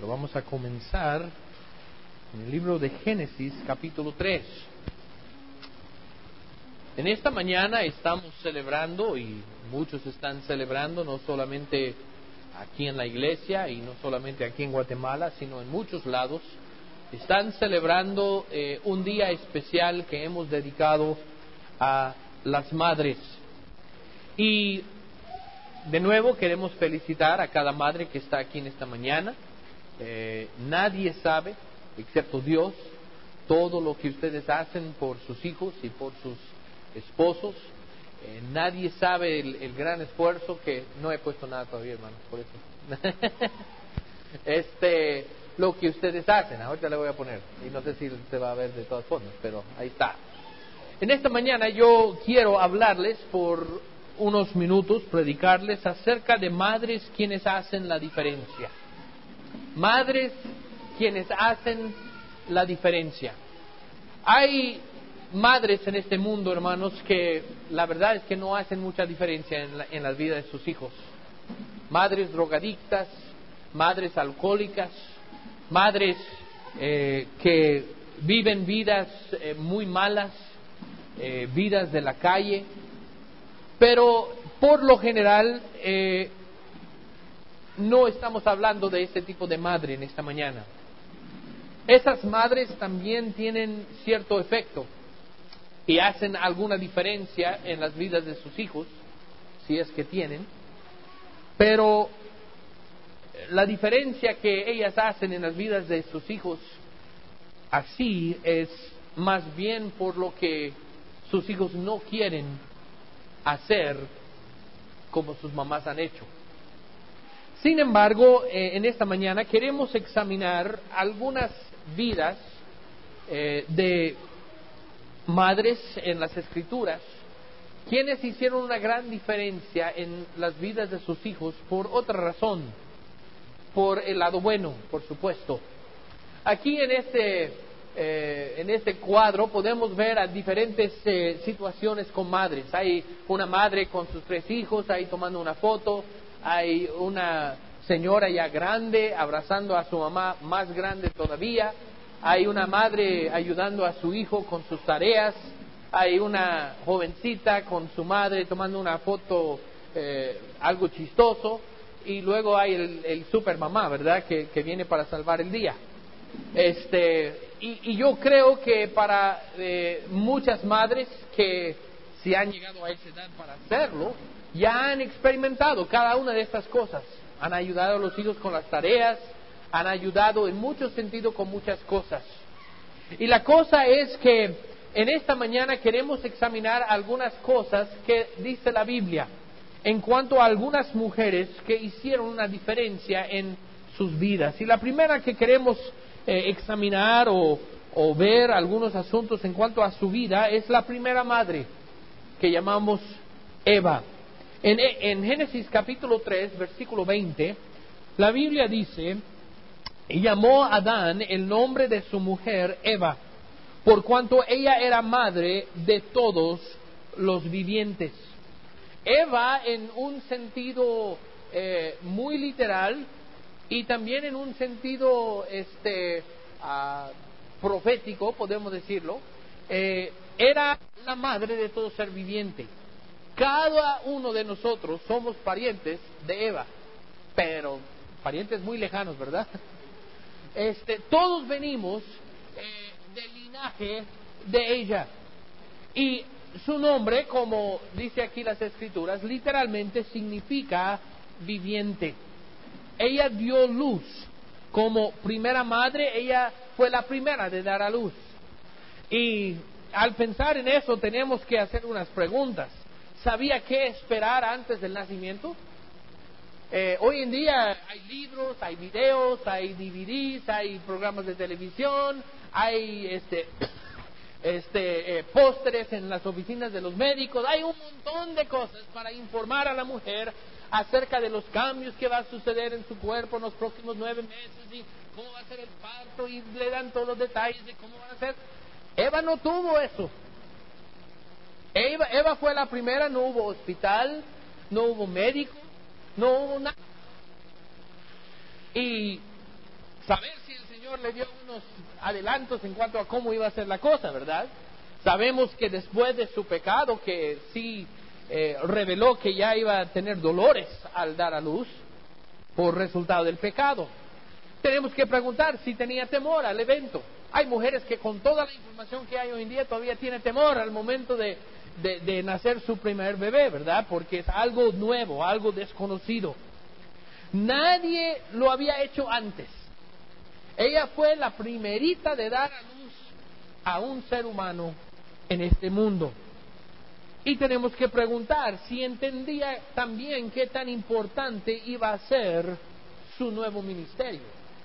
pero vamos a comenzar en el libro de Génesis, capítulo 3. En esta mañana estamos celebrando, y muchos están celebrando, no solamente aquí en la iglesia y no solamente aquí en Guatemala, sino en muchos lados, están celebrando un día especial que hemos dedicado a las madres. Y de nuevo queremos felicitar a cada madre que está aquí en esta mañana. Nadie sabe, excepto Dios, todo lo que ustedes hacen por sus hijos y por sus esposos. Nadie sabe el gran esfuerzo que... No he puesto nada todavía, hermano, por eso. Lo que ustedes hacen, ahorita le voy a poner, y no sé si se va a ver de todas formas, pero ahí está. En esta mañana yo quiero hablarles por unos minutos, predicarles acerca de madres quienes hacen la diferencia. Madres quienes hacen la diferencia. Hay madres en este mundo, hermanos, que la verdad es que no hacen mucha diferencia en la vida de sus hijos. Madres drogadictas, madres alcohólicas, madres que viven vidas muy malas, vidas de la calle. Pero por lo general no estamos hablando de este tipo de madre en esta mañana. Esas madres también tienen cierto efecto y hacen alguna diferencia en las vidas de sus hijos, si es que tienen. Pero la diferencia que ellas hacen en las vidas de sus hijos, así es más bien por lo que sus hijos no quieren hacer como sus mamás han hecho. Sin embargo, en esta mañana queremos examinar algunas vidas de madres en las Escrituras, quienes hicieron una gran diferencia en las vidas de sus hijos por otra razón, por el lado bueno, por supuesto. Aquí en este cuadro podemos ver a diferentes situaciones con madres. Hay una madre con sus 3 hijos ahí tomando una foto. Hay una señora ya grande abrazando a su mamá más grande todavía. Hay una madre ayudando a su hijo con sus tareas. Hay una jovencita con su madre tomando una foto, algo chistoso. Y luego hay el super mamá, ¿verdad? Que viene para salvar el día. Y yo creo que para muchas madres que si han llegado a esa edad para hacerlo, ya han experimentado cada una de estas cosas. Han ayudado a los hijos con las tareas, han ayudado en muchos sentidos con muchas cosas. Y la cosa es que en esta mañana queremos examinar algunas cosas que dice la Biblia en cuanto a algunas mujeres que hicieron una diferencia en sus vidas. Y la primera que queremos examinar o ver algunos asuntos en cuanto a su vida es la primera madre, que llamamos Eva. En Génesis capítulo 3, versículo 20, la Biblia dice: y llamó a Adán el nombre de su mujer Eva, por cuanto ella era madre de todos los vivientes. Eva, en un sentido muy literal y también en un sentido profético, podemos decirlo, era la madre de todo ser viviente. Cada uno de nosotros somos parientes de Eva, pero parientes muy lejanos, ¿verdad? Todos venimos del linaje de ella. Y su nombre, como dice aquí las Escrituras, literalmente significa viviente. Ella dio luz. Como primera madre, ella fue la primera de dar a luz. Y al pensar en eso, tenemos que hacer unas preguntas. ¿Sabía qué esperar antes del nacimiento? Hoy en día hay libros, hay videos, hay DVDs, hay programas de televisión, hay pósteres en las oficinas de los médicos. Hay un montón de cosas para informar a la mujer acerca de los cambios que va a suceder en su cuerpo en los próximos 9 meses y cómo va a ser el parto, y le dan todos los detalles de cómo van a ser. Eva no tuvo eso. Eva fue la primera. No hubo hospital, no hubo médico, no hubo nada. Y saber si el Señor le dio unos adelantos en cuanto a cómo iba a ser la cosa, ¿verdad? Sabemos que después de su pecado, que sí reveló que ya iba a tener dolores al dar a luz por resultado del pecado. Tenemos que preguntar si tenía temor al evento. Hay mujeres que con toda la información que hay hoy en día todavía tienen temor al momento de nacer su primer bebé, ¿verdad? Porque es algo nuevo, algo desconocido. Nadie lo había hecho antes. Ella fue la primerita de dar a luz a un ser humano en este mundo. Y tenemos que preguntar si entendía también qué tan importante iba a ser su nuevo ministerio.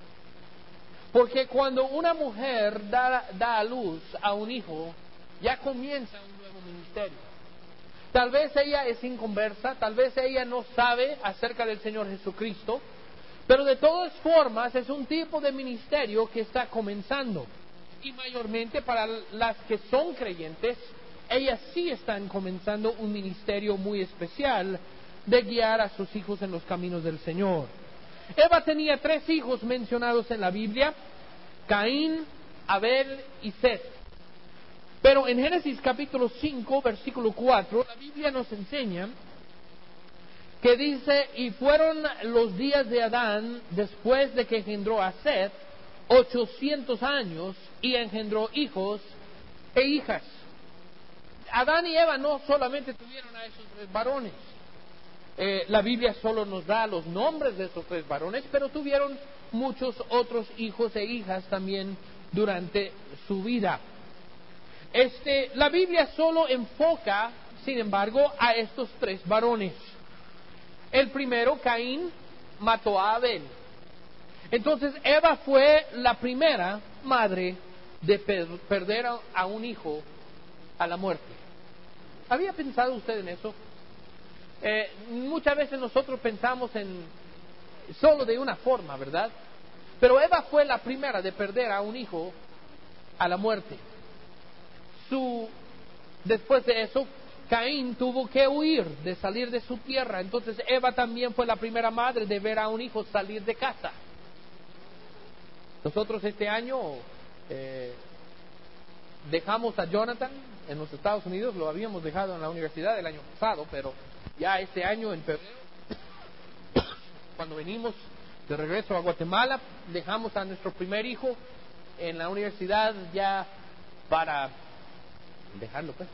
Porque cuando una mujer da a luz a un hijo, ya comienza un nuevo ministerio. Tal vez ella es inconversa, tal vez ella no sabe acerca del Señor Jesucristo, pero de todas formas es un tipo de ministerio que está comenzando. Y mayormente para las que son creyentes, ellas sí están comenzando un ministerio muy especial de guiar a sus hijos en los caminos del Señor. Eva tenía 3 hijos mencionados en la Biblia: Caín, Abel y Set. Pero en Génesis capítulo 5, versículo 4, la Biblia nos enseña que dice: y fueron los días de Adán después de que engendró a Set 800 años, y engendró hijos e hijas. Adán y Eva no solamente tuvieron a esos 3 varones. La Biblia solo nos da los nombres de esos 3 varones, pero tuvieron muchos otros hijos e hijas también durante su vida. La Biblia solo enfoca, sin embargo, a estos 3 varones. El primero, Caín, mató a Abel. Entonces Eva fue la primera madre de perder a un hijo a la muerte. ¿Había pensado usted en eso? Muchas veces nosotros pensamos en solo de una forma, ¿verdad? Pero Eva fue la primera de perder a un hijo a la muerte. Después de eso, Caín tuvo que huir, de salir de su tierra. Entonces Eva también fue la primera madre de ver a un hijo salir de casa. Nosotros este año dejamos a Jonathan en los Estados Unidos. Lo habíamos dejado en la universidad el año pasado, pero ya este año en febrero, cuando venimos de regreso a Guatemala, dejamos a nuestro primer hijo en la universidad ya para dejarlo, pues.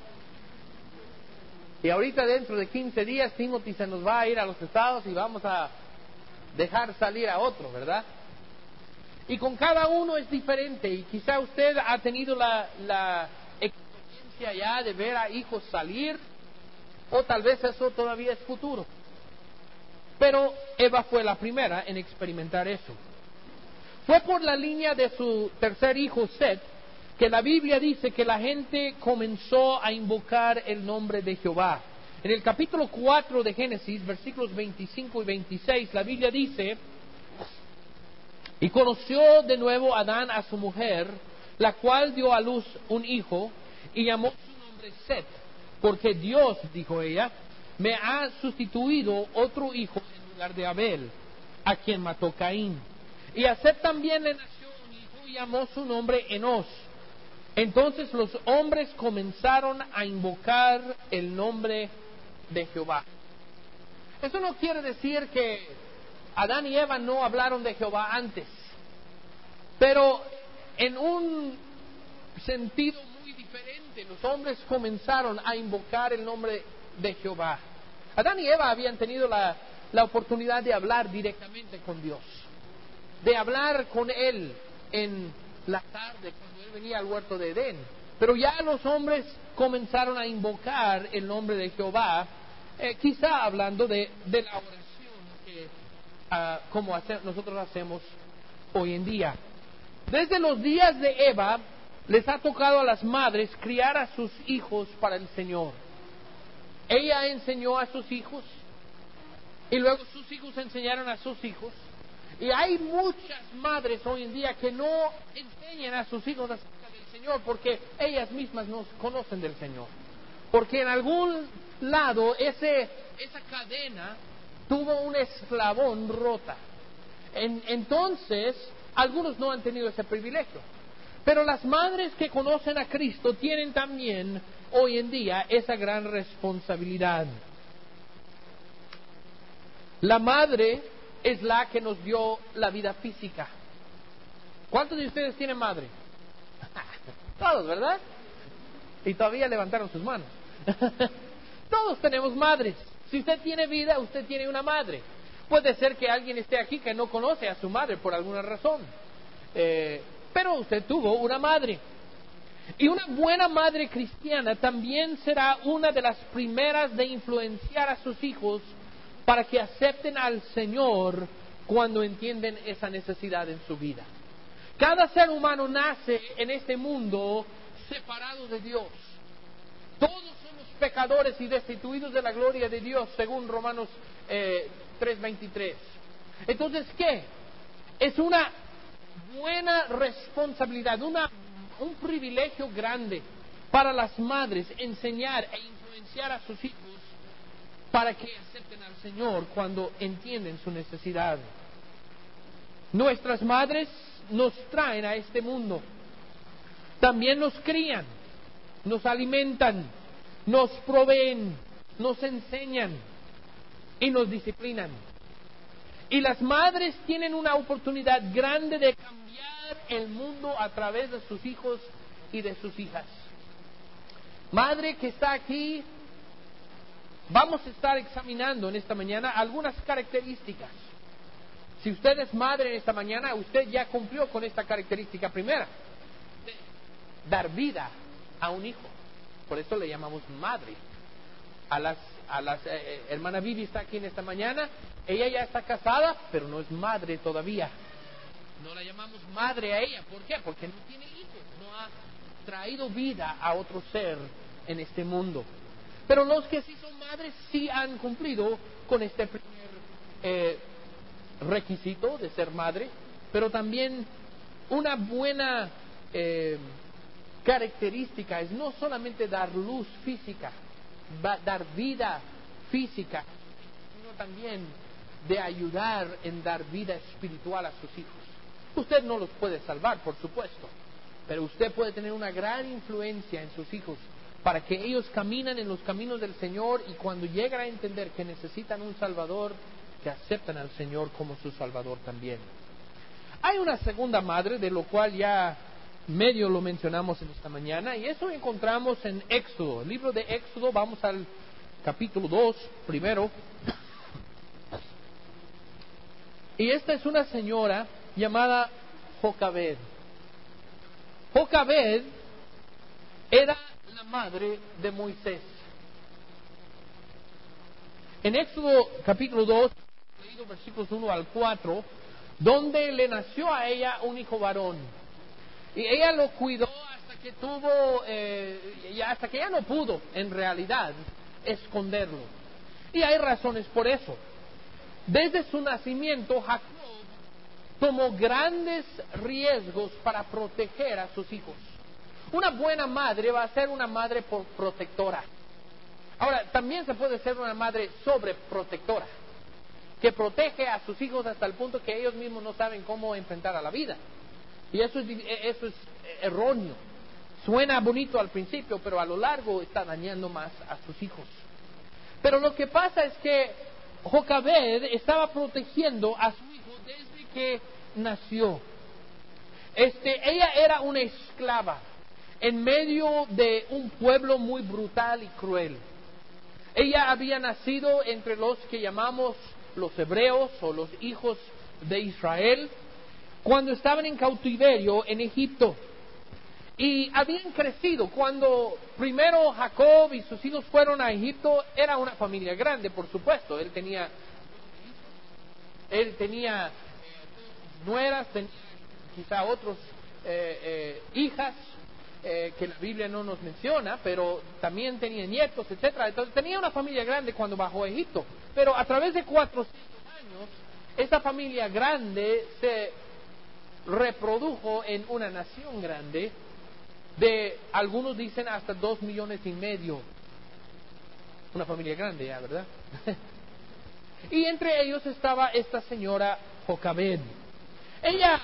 Y ahorita dentro de 15 días Timothy se nos va a ir a los Estados y vamos a dejar salir a otro, ¿verdad? Y con cada uno es diferente, y quizá usted ha tenido la experiencia ya de ver a hijos salir, o tal vez eso todavía es futuro. Pero Eva fue la primera en experimentar eso. Fue por la línea de su tercer hijo, Set, que la Biblia dice que la gente comenzó a invocar el nombre de Jehová. En el capítulo 4 de Génesis, versículos 25 y 26, la Biblia dice: y conoció de nuevo Adán a su mujer, la cual dio a luz un hijo, y llamó su nombre Set, porque Dios, dijo ella, me ha sustituido otro hijo en lugar de Abel, a quien mató Caín. Y a Set también le nació un hijo, y llamó su nombre Enos. Entonces los hombres comenzaron a invocar el nombre de Jehová. Eso no quiere decir que Adán y Eva no hablaron de Jehová antes, pero en un sentido muy diferente. Los hombres comenzaron a invocar el nombre de Jehová. Adán y Eva habían tenido la oportunidad de hablar directamente con Dios, de hablar con Él en la tarde cuando Él venía al huerto de Edén. Pero ya los hombres comenzaron a invocar el nombre de Jehová, quizá hablando de la oración que como nosotros hacemos hoy en día. Desde los días de Eva les ha tocado a las madres criar a sus hijos para el Señor. Ella enseñó a sus hijos, y luego sus hijos enseñaron a sus hijos. Y hay muchas madres hoy en día que no enseñan a sus hijos acerca del Señor porque ellas mismas no conocen del Señor. Porque en algún lado esa cadena tuvo un eslabón rota. Entonces, algunos no han tenido ese privilegio. Pero las madres que conocen a Cristo tienen también hoy en día esa gran responsabilidad. La madre es la que nos dio la vida física. ¿Cuántos de ustedes tienen madre? Todos, ¿verdad? Y todavía levantaron sus manos. Todos tenemos madres. Si usted tiene vida, usted tiene una madre. Puede ser que alguien esté aquí que no conoce a su madre por alguna razón. Pero usted tuvo una madre. Y una buena madre cristiana también será una de las primeras de influenciar a sus hijos para que acepten al Señor cuando entienden esa necesidad en su vida. Cada ser humano nace en este mundo separado de Dios. Todos somos pecadores y destituidos de la gloria de Dios, según Romanos 3:23. Entonces, ¿qué? Es una buena responsabilidad, un privilegio grande para las madres enseñar e influenciar a sus hijos para que acepten al Señor cuando entienden su necesidad. Nuestras madres nos traen a este mundo. También nos crían, nos alimentan, nos proveen, nos enseñan y nos disciplinan. Y las madres tienen una oportunidad grande de cambiar el mundo a través de sus hijos y de sus hijas. Madre que está aquí, vamos a estar examinando en esta mañana algunas características. Si usted es madre en esta mañana, usted ya cumplió con esta característica primera, de dar vida a un hijo. Por eso le llamamos madre. Hermana Vivi está aquí en esta mañana. Ella ya está casada, pero no es madre todavía. No la llamamos madre a ella. ¿Por qué? Porque no tiene hijos, no ha traído vida a otro ser en este mundo. Pero los que sí son madres sí han cumplido con este primer requisito de ser madre. Pero también una buena característica es no solamente dar luz física, dar vida física, sino también de ayudar en dar vida espiritual a sus hijos. Usted no los puede salvar, por supuesto, pero usted puede tener una gran influencia en sus hijos para que ellos caminen en los caminos del Señor, y cuando llegan a entender que necesitan un Salvador, que aceptan al Señor como su Salvador también. Hay una segunda madre, de lo cual ya medio lo mencionamos en esta mañana, y eso encontramos en Éxodo. El libro de Éxodo, vamos al capítulo 2 primero. Y esta es una señora llamada Jocabed. Jocabed era la madre de Moisés. En Éxodo capítulo 2, leído versículos 1 al 4, donde le nació a ella un hijo varón. Y ella lo cuidó hasta que hasta que ya no pudo, en realidad, esconderlo. Y hay razones por eso. Desde su nacimiento, Jacob tomó grandes riesgos para proteger a sus hijos. Una buena madre va a ser una madre protectora. Ahora, también se puede ser una madre sobreprotectora, que protege a sus hijos hasta el punto que ellos mismos no saben cómo enfrentar a la vida. Y eso es erróneo. Suena bonito al principio, pero a lo largo está dañando más a sus hijos. Pero lo que pasa es que Jocabed estaba protegiendo a su hijo desde que nació. Ella era una esclava en medio de un pueblo muy brutal y cruel. Ella había nacido entre los que llamamos los hebreos o los hijos de Israel, cuando estaban en cautiverio en Egipto. Y habían crecido. Cuando primero Jacob y sus hijos fueron a Egipto, era una familia grande, por supuesto. Él tenía nueras, tenía quizá otros hijas que la Biblia no nos menciona, pero también tenía nietos, etcétera. Entonces tenía una familia grande cuando bajó a Egipto. Pero a través de 400 años, esa familia grande se reprodujo en una nación grande de, algunos dicen, hasta 2,5 millones. Una familia grande ya, ¿verdad? Y entre ellos estaba esta señora Jocabed. Ella,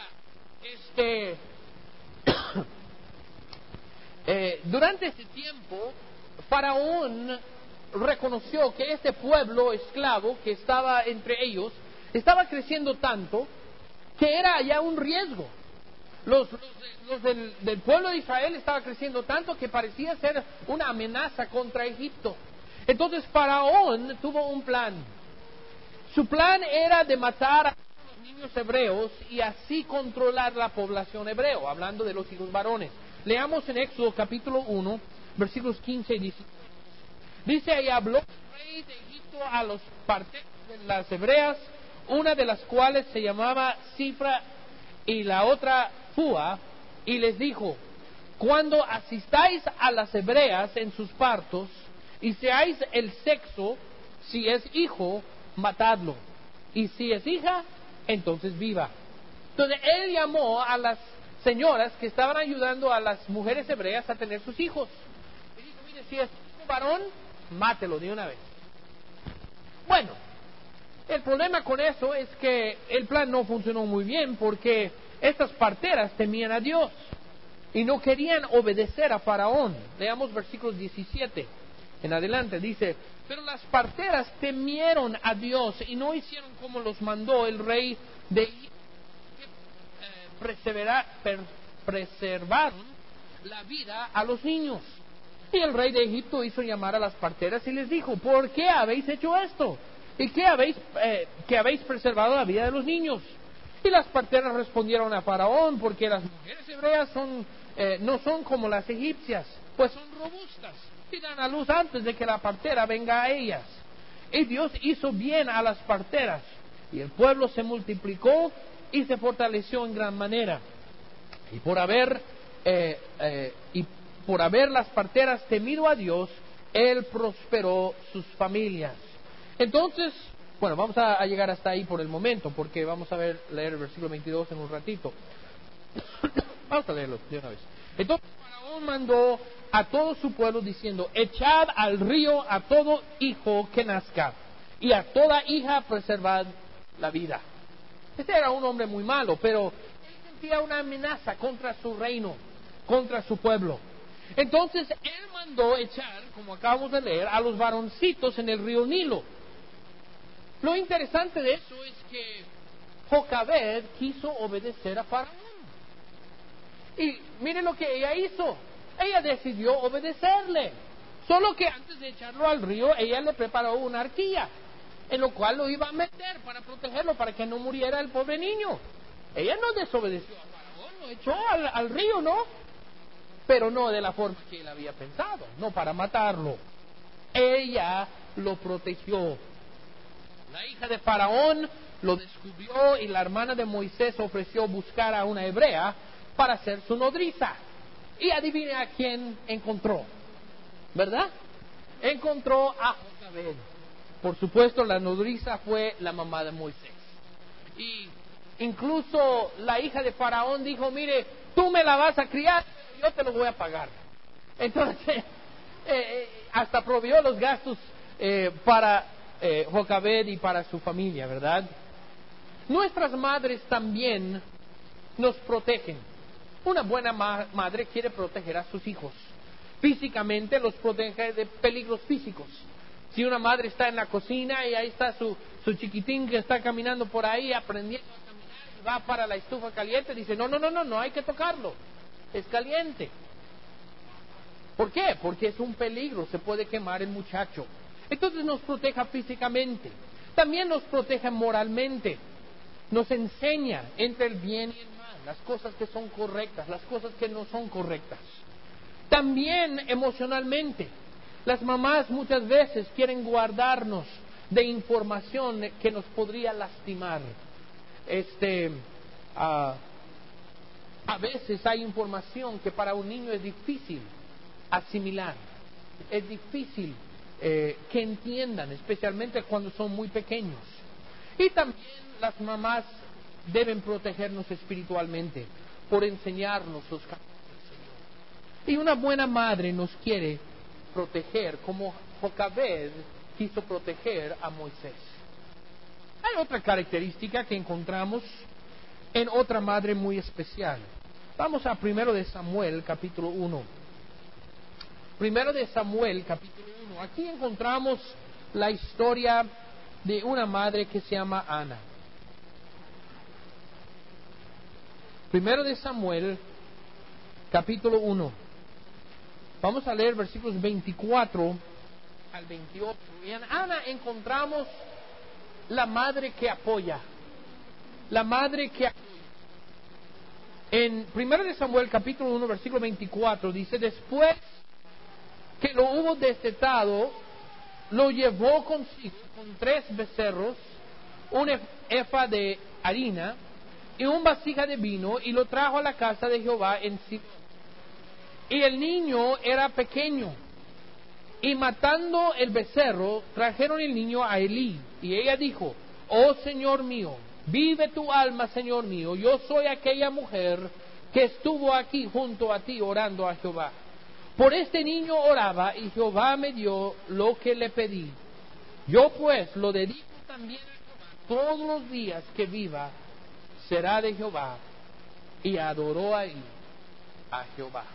durante ese tiempo, Faraón reconoció que este pueblo esclavo que estaba entre ellos estaba creciendo tanto que era ya un riesgo. Los del pueblo de Israel estaba creciendo tanto que parecía ser una amenaza contra Egipto. Entonces Faraón tuvo un plan. Su plan era de matar a los niños hebreos y así controlar la población hebreo, hablando de los hijos varones. Leamos en Éxodo capítulo 1, versículos 15 y 16. Dice: y habló el rey de Egipto a los parteras de las hebreas, una de las cuales se llamaba Cifra y la otra Fua, y les dijo: cuando asistáis a las hebreas en sus partos y seáis el sexo, si es hijo, matadlo, y si es hija, entonces viva. Entonces él llamó a las señoras que estaban ayudando a las mujeres hebreas a tener sus hijos y dijo: mire, si es un varón, mátelo de una vez. Bueno, el problema con eso es que el plan no funcionó muy bien, porque estas parteras temían a Dios y no querían obedecer a Faraón. Leamos versículos 17 en adelante. Dice: pero las parteras temieron a Dios y no hicieron como los mandó el rey de Egipto, que preservaron la vida a los niños. Y el rey de Egipto hizo llamar a las parteras y les dijo: ¿por qué habéis hecho esto? ¿Y qué habéis preservado la vida de los niños? Y las parteras respondieron a Faraón: porque las mujeres hebreas no son como las egipcias, pues son robustas y dan a luz antes de que la partera venga a ellas. Y Dios hizo bien a las parteras, y el pueblo se multiplicó y se fortaleció en gran manera. Y por haber las parteras temido a Dios, Él prosperó sus familias. Entonces, bueno, vamos a llegar hasta ahí por el momento, porque vamos a leer el versículo 22 en un ratito. Vamos a leerlo de una vez. Entonces Faraón mandó a todo su pueblo diciendo: echad al río a todo hijo que nazca, y a toda hija preservad la vida. Este era un hombre muy malo, pero él sentía una amenaza contra su reino, contra su pueblo. Entonces él mandó echar, como acabamos de leer, a los varoncitos en el río Nilo. Lo interesante de eso es que Jocabed quiso obedecer a Faraón. Y miren lo que ella hizo. Ella decidió obedecerle. Solo que antes de echarlo al río, ella le preparó una arquilla, en lo cual lo iba a meter para protegerlo, para que no muriera el pobre niño. Ella no desobedeció a Faraón, lo echó al río, ¿no? Pero no de la forma que él había pensado, no para matarlo. Ella lo protegió. La hija de Faraón lo descubrió y la hermana de Moisés ofreció buscar a una hebrea para ser su nodriza. Y adivine a quién encontró, ¿verdad? Encontró a Jocabed. Por supuesto, la nodriza fue la mamá de Moisés. Y incluso la hija de Faraón dijo: mire, tú me la vas a criar, yo te lo voy a pagar. Entonces, hasta proveyó los gastos para Jocabed y para su familia, ¿verdad? Nuestras madres también nos protegen. Una buena madre quiere proteger a sus hijos. Físicamente los protege de peligros físicos. Si una madre está en la cocina y ahí está su chiquitín que está caminando por ahí, aprendiendo a caminar, y va para la estufa caliente, dice: no hay que tocarlo, es caliente. ¿Por qué? Porque es un peligro, se puede quemar el muchacho. Entonces nos protege físicamente. También nos protege moralmente. Nos enseña entre el bien y el mal, las cosas que son correctas, las cosas que no son correctas. También emocionalmente. Las mamás muchas veces quieren guardarnos de información que nos podría lastimar. A veces hay información que para un niño es difícil asimilar, es difícil que entiendan, especialmente cuando son muy pequeños. Y también las mamás deben protegernos espiritualmente por enseñarnos los caminos del Señor. Y una buena madre nos quiere proteger como Jocabed quiso proteger a Moisés. Hay otra característica que encontramos en otra madre muy especial. Vamos a 1 de Samuel, capítulo 1. 1 de Samuel, capítulo 1. Aquí encontramos la historia de una madre que se llama Ana. 1 de Samuel, capítulo 1. Vamos a leer versículos 24 al 28. Y en Ana encontramos la madre que apoya. La madre que apoya. En 1 de Samuel, capítulo 1, versículo 24, dice: después que lo hubo destetado, lo llevó consigo con 3 becerros, un efa de harina y un vasija de vino, y lo trajo a la casa de Jehová en Silo. Y el niño era pequeño. Y matando el becerro, trajeron el niño a Elí. Y ella dijo: oh Señor mío, vive tu alma, Señor mío, yo soy aquella mujer que estuvo aquí junto a ti orando a Jehová. Por este niño oraba, y Jehová me dio lo que le pedí. Yo pues lo dedico también a Jehová. Todos los días que viva será de Jehová. Y adoró ahí a Jehová.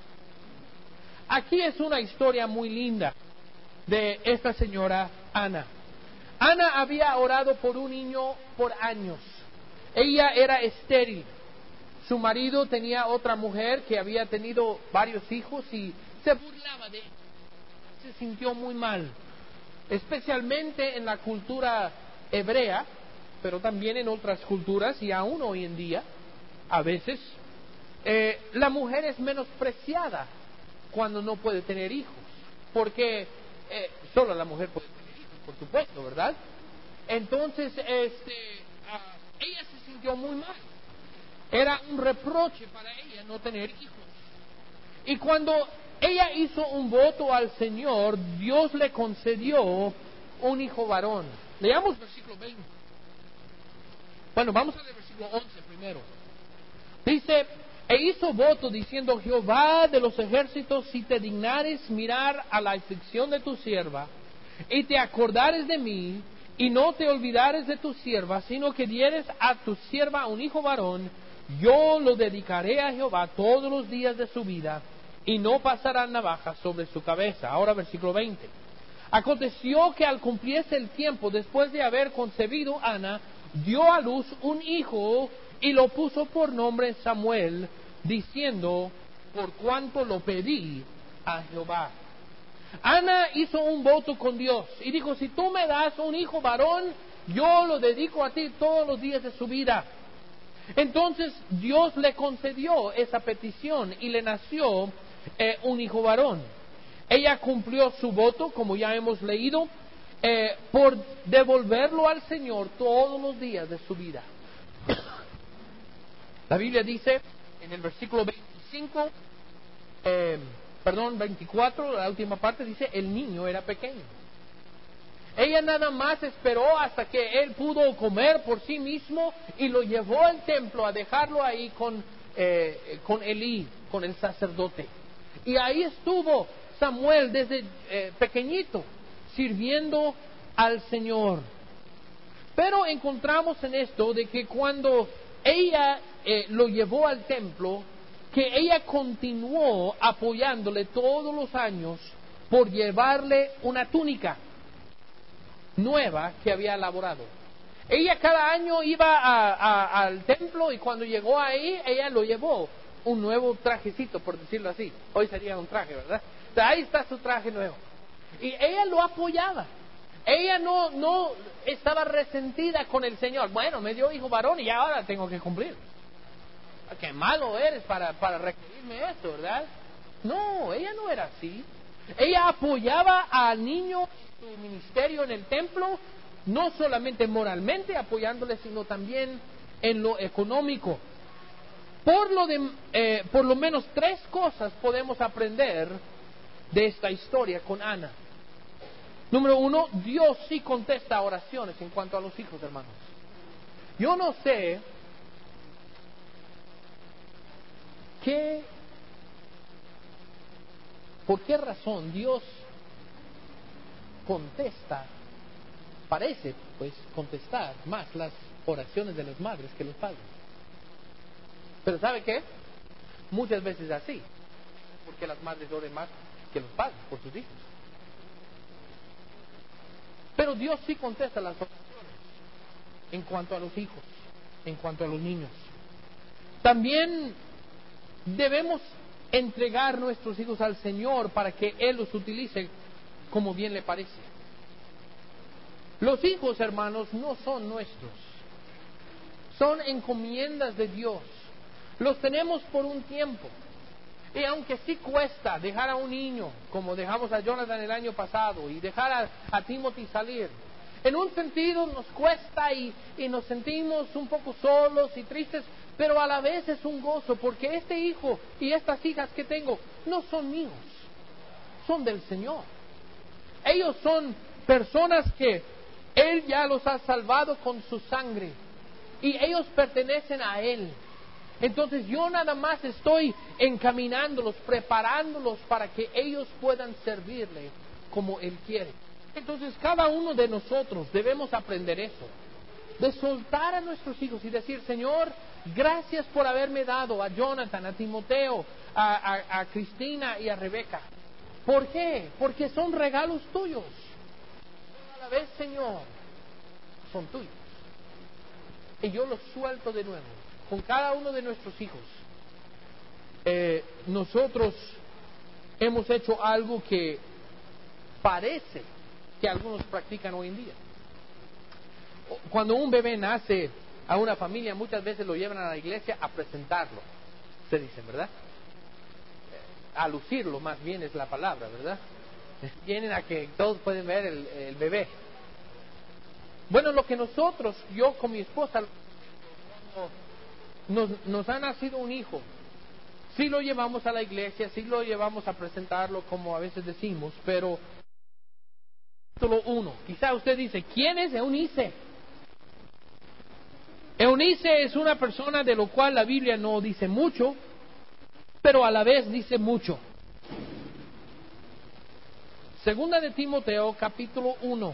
Aquí es una historia muy linda de esta señora Ana. Ana había orado por un niño por años. Ella era estéril. Su marido tenía otra mujer que había tenido varios hijos y se burlaba de ella. Se sintió muy mal, especialmente en la cultura hebrea, pero también en otras culturas y aún hoy en día. A veces la mujer es menospreciada cuando no puede tener hijos, porque solo la mujer puede tener hijos, por supuesto, ¿verdad? Entonces, ella se sintió muy mal. Era un reproche para ella no tener hijos. Y cuando ella hizo un voto al Señor, Dios le concedió un hijo varón. Leamos versículo 20. Bueno, vamos a leer versículo 11 primero. Dice: e hizo voto diciendo: Jehová de los ejércitos, si te dignares mirar a la aflicción de tu sierva, y te acordares de mí, y no te olvidares de tu sierva, sino que dieres a tu sierva un hijo varón, yo lo dedicaré a Jehová todos los días de su vida, y no pasará navaja sobre su cabeza. Ahora versículo 20. Aconteció que al cumplirse el tiempo, después de haber concebido Ana, dio a luz un hijo, y lo puso por nombre Samuel, diciendo: por cuanto lo pedí a Jehová. Ana hizo un voto con Dios y dijo: si tú me das un hijo varón, yo lo dedico a ti todos los días de su vida. Entonces Dios le concedió esa petición y le nació un hijo varón. Ella cumplió su voto, como ya hemos leído, por devolverlo al Señor todos los días de su vida. La Biblia dice en el versículo 24, la última parte dice: el niño era pequeño. Ella nada más esperó hasta que él pudo comer por sí mismo y lo llevó al templo a dejarlo ahí con Elí, con el sacerdote. Y ahí estuvo Samuel desde pequeñito, sirviendo al Señor. Pero encontramos en esto de que cuando ella lo llevó al templo, que ella continuó apoyándole todos los años por llevarle una túnica nueva que había elaborado. Ella cada año iba al templo, y cuando llegó ahí, ella lo llevó un nuevo trajecito, por decirlo así. Hoy sería un traje, ¿verdad? O sea, ahí está su traje nuevo. Y ella lo apoyaba. Ella no estaba resentida con el Señor. Bueno, me dio hijo varón y ahora tengo que cumplir. Qué malo eres para requerirme esto, ¿verdad? No, ella no era así. Ella apoyaba al niño en su ministerio en el templo, no solamente moralmente apoyándole, sino también en lo económico. Por lo menos 3 cosas podemos aprender de esta historia con Ana. Número 1, Dios sí contesta oraciones en cuanto a los hijos, hermanos. Yo no sé por qué razón Dios contesta parece pues contestar más las oraciones de las madres que los padres. Pero ¿sabe qué? Muchas veces es así, porque las madres oran más que los padres por sus hijos. Pero Dios sí contesta las oraciones en cuanto a los hijos, en cuanto a los niños. También debemos entregar nuestros hijos al Señor para que Él los utilice como bien le parece. Los hijos, hermanos, no son nuestros. Son encomiendas de Dios. Los tenemos por un tiempo. Y aunque sí cuesta dejar a un niño, como dejamos a Jonathan el año pasado, y dejar a Timothy salir, en un sentido nos cuesta y nos sentimos un poco solos y tristes, pero a la vez es un gozo, porque este hijo y estas hijas que tengo no son míos, son del Señor. Ellos son personas que Él ya los ha salvado con su sangre, y ellos pertenecen a Él. Entonces yo nada más estoy encaminándolos, preparándolos para que ellos puedan servirle como Él quiere. Entonces cada uno de nosotros debemos aprender eso, de soltar a nuestros hijos y decir: Señor, gracias por haberme dado a Jonathan, a Timoteo, a Cristina y a Rebeca. ¿Por qué? Porque son regalos tuyos. Pero a la vez, Señor, son tuyos. Y yo los suelto de nuevo con cada uno de nuestros hijos. Nosotros hemos hecho algo que parece que algunos practican hoy en día. Cuando un bebé nace a una familia, muchas veces lo llevan a la iglesia a presentarlo, se dice, ¿verdad? A lucirlo, más bien es la palabra, ¿verdad? Vienen a que todos pueden ver el bebé. Bueno, lo que nosotros, yo con mi esposa, nos ha nacido un hijo, sí lo llevamos a la iglesia, sí lo llevamos a presentarlo, como a veces decimos, pero solo uno. Quizá usted dice: ¿quién es Eunice? Eunice es una persona de lo cual la Biblia no dice mucho, pero a la vez dice mucho. Segunda de Timoteo, capítulo 1.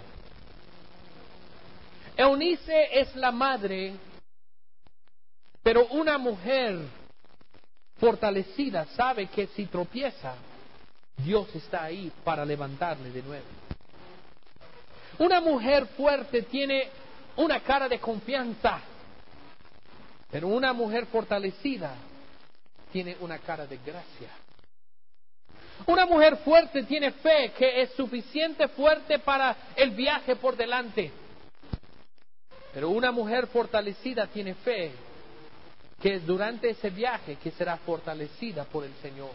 Eunice es la madre, pero una mujer fortalecida sabe que si tropieza, Dios está ahí para levantarle de nuevo. Una mujer fuerte tiene una cara de confianza, pero una mujer fortalecida tiene una cara de gracia. Una mujer fuerte tiene fe que es suficiente fuerte para el viaje por delante. Pero una mujer fortalecida tiene fe que durante ese viaje que será fortalecida por el Señor.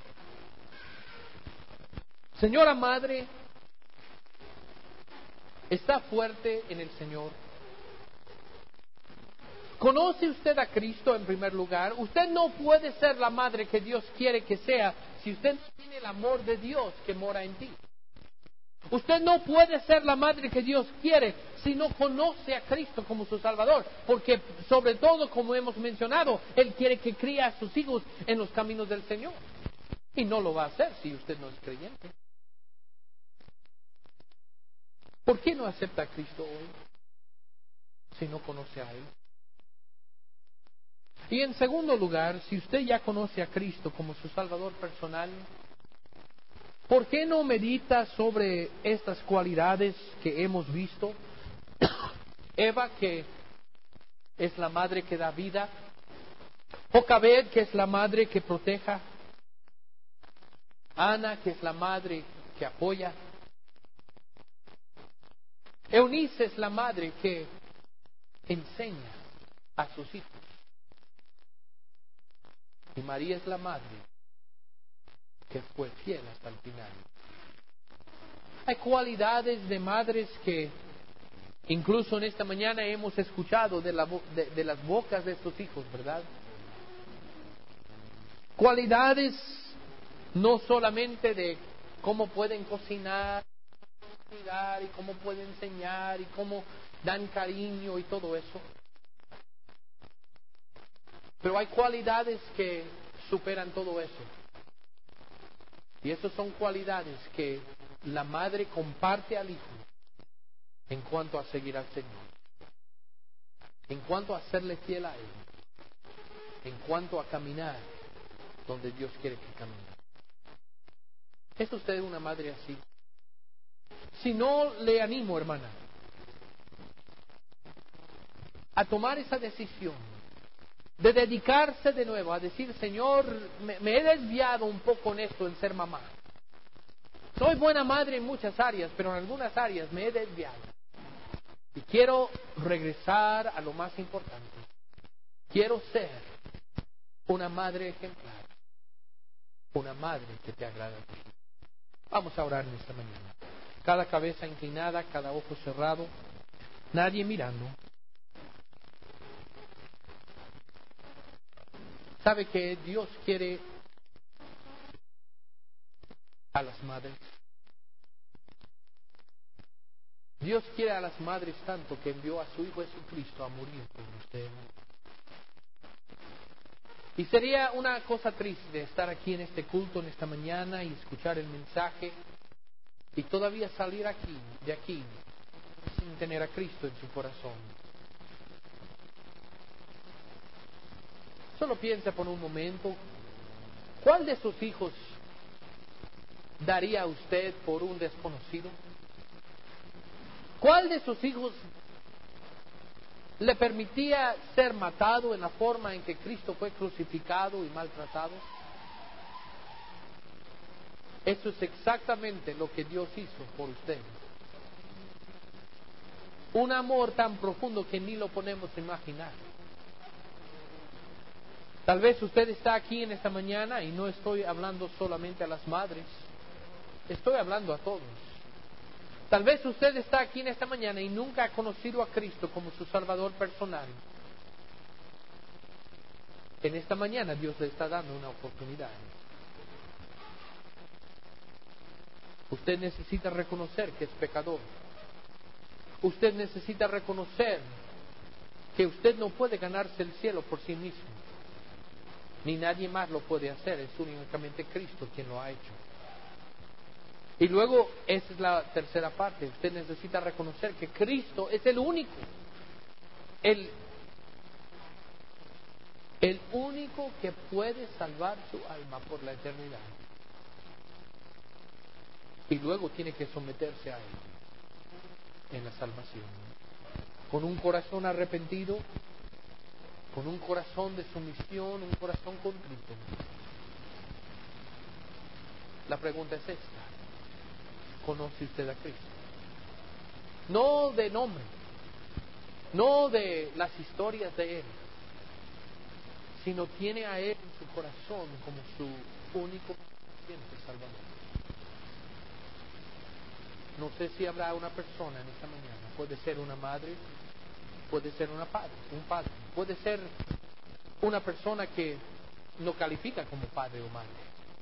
Señora madre, ¿está fuerte en el Señor? ¿Conoce usted a Cristo en primer lugar? Usted no puede ser la madre que Dios quiere que sea si usted no tiene el amor de Dios que mora en ti. Usted no puede ser la madre que Dios quiere si no conoce a Cristo como su Salvador, porque sobre todo, como hemos mencionado, Él quiere que críe a sus hijos en los caminos del Señor. Y no lo va a hacer si usted no es creyente. ¿Por qué no acepta a Cristo hoy si no conoce a Él? Y en segundo lugar, si usted ya conoce a Cristo como su Salvador personal, ¿por qué no medita sobre estas cualidades que hemos visto? Eva, que es la madre que da vida. Jocabed, que es la madre que proteja. Ana, que es la madre que apoya. Eunice es la madre que enseña a sus hijos. Y María es la madre que fue fiel hasta el final. Hay cualidades de madres que incluso en esta mañana hemos escuchado de las bocas de estos hijos, ¿verdad? Cualidades no solamente de cómo pueden cocinar, cuidar y cómo pueden enseñar y cómo dan cariño y todo eso. Pero hay cualidades que superan todo eso. Y esas son cualidades que la madre comparte al hijo en cuanto a seguir al Señor, en cuanto a serle fiel a Él, en cuanto a caminar donde Dios quiere que camine. ¿Es usted una madre así? Si no, le animo, hermana, a tomar esa decisión de dedicarse de nuevo, a decir, Señor, me he desviado un poco en esto, en ser mamá. Soy buena madre en muchas áreas, pero en algunas áreas me he desviado. Y quiero regresar a lo más importante. Quiero ser una madre ejemplar, una madre que te agrada a ti. Vamos a orar en esta mañana. Cada cabeza inclinada, cada ojo cerrado, nadie mirando. ¿Sabe que Dios quiere a las madres? Dios quiere a las madres tanto que envió a su Hijo Jesucristo a morir por usted. Y sería una cosa triste estar aquí en este culto en esta mañana y escuchar el mensaje y todavía salir de aquí sin tener a Cristo en su corazón. Solo piensa por un momento, ¿cuál de sus hijos daría a usted por un desconocido? ¿Cuál de sus hijos le permitía ser matado en la forma en que Cristo fue crucificado y maltratado? Eso es exactamente lo que Dios hizo por usted. Un amor tan profundo que ni lo podemos imaginar. Tal vez usted está aquí en esta mañana y no estoy hablando solamente a las madres, estoy hablando a todos. Tal vez usted está aquí en esta mañana y nunca ha conocido a Cristo como su Salvador personal. En esta mañana Dios le está dando una oportunidad. Usted necesita reconocer que es pecador. Usted necesita reconocer que usted no puede ganarse el cielo por sí mismo. Ni nadie más lo puede hacer, es únicamente Cristo quien lo ha hecho. Y luego, esa es la tercera parte, usted necesita reconocer que Cristo es el único, el único que puede salvar su alma por la eternidad. Y luego tiene que someterse a Él en la salvación. Con un corazón arrepentido, con un corazón de sumisión, un corazón contrito. La pregunta es esta: ¿conoce usted a Cristo? No de nombre, no de las historias de Él, sino tiene a Él en su corazón como su único suficiente Salvador. No sé si habrá una persona en esta mañana, puede ser una madre, puede ser un padre, puede ser una persona que no califica como padre o madre.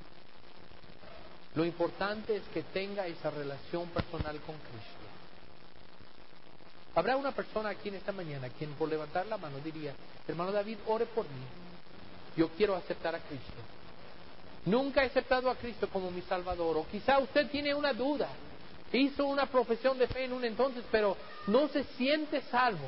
Lo importante es que tenga esa relación personal con Cristo. Habrá una persona aquí en esta mañana quien por levantar la mano diría: hermano David, ore por mí, yo quiero aceptar a Cristo. Nunca he aceptado a Cristo como mi Salvador. O quizá usted tiene una duda, hizo una profesión de fe en un entonces, pero no se siente salvo.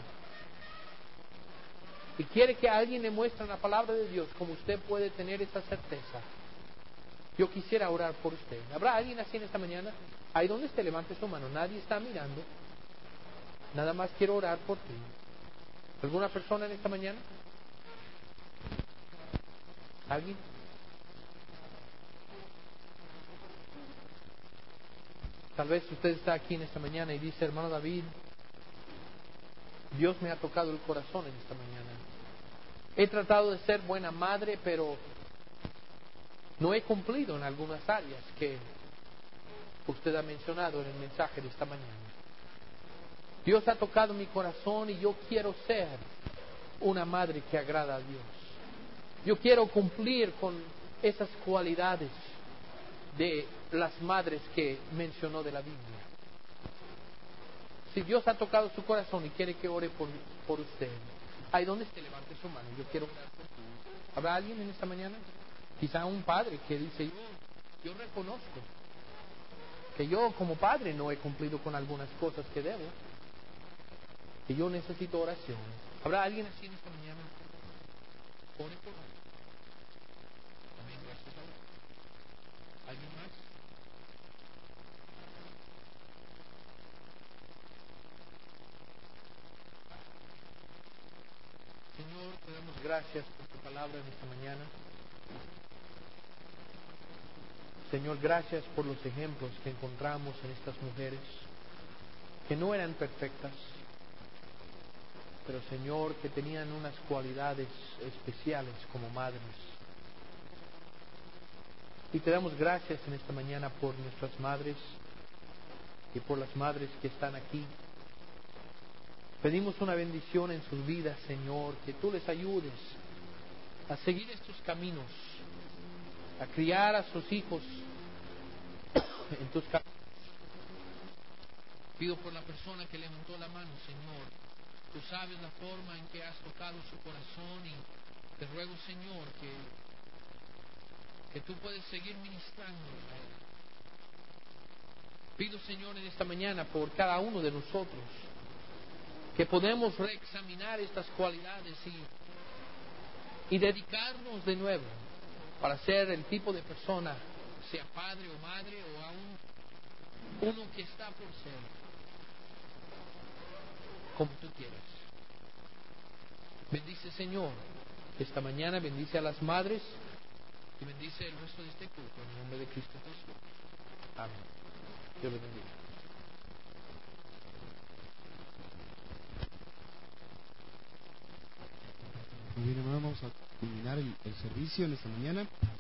Y quiere que alguien le muestre la palabra de Dios como usted puede tener esa certeza. Yo quisiera orar por usted. ¿Habrá alguien así en esta mañana? Ahí donde esté, levante su mano. Nadie está mirando. Nada más quiero orar por ti. ¿Alguna persona en esta mañana? ¿Alguien? Tal vez usted está aquí en esta mañana y dice: hermano David, Dios me ha tocado el corazón en esta mañana. He tratado de ser buena madre, pero no he cumplido en algunas áreas que usted ha mencionado en el mensaje de esta mañana. Dios ha tocado mi corazón y yo quiero ser una madre que agrada a Dios. Yo quiero cumplir con esas cualidades de las madres que mencionó de la Biblia. Si Dios ha tocado su corazón y quiere que ore por usted, ahí donde esté, levante su mano. Yo quiero orar por ti. ¿Habrá alguien en esta mañana? Quizá un padre que dice: yo reconozco que yo como padre no he cumplido con algunas cosas que debo. que yo necesito oración. ¿Habrá alguien así en esta mañana? Ore por mí. Amén, gracias a Dios. ¿Alguien más? Señor, te damos gracias por tu palabra en esta mañana. Señor, gracias por los ejemplos que encontramos en estas mujeres, que no eran perfectas, pero Señor, que tenían unas cualidades especiales como madres. Y te damos gracias en esta mañana por nuestras madres y por las madres que están aquí. Pedimos una bendición en sus vidas, Señor, que tú les ayudes a seguir estos caminos, a criar a sus hijos en tus caminos. Pido por la persona que levantó la mano, Señor. Tú sabes la forma en que has tocado su corazón y te ruego, Señor, que tú puedes seguir ministrando a él. Pido, Señor, en esta mañana por cada uno de nosotros que podemos reexaminar estas cualidades y dedicarnos de nuevo para ser el tipo de persona, sea padre o madre o aún uno que está por ser, como tú quieras. Bendice, Señor, esta mañana, bendice a las madres y bendice el resto de este culto en el nombre de Cristo Jesús. Amén. Dios les bendiga. Muy bien, hermano, vamos a culminar el servicio en esta mañana.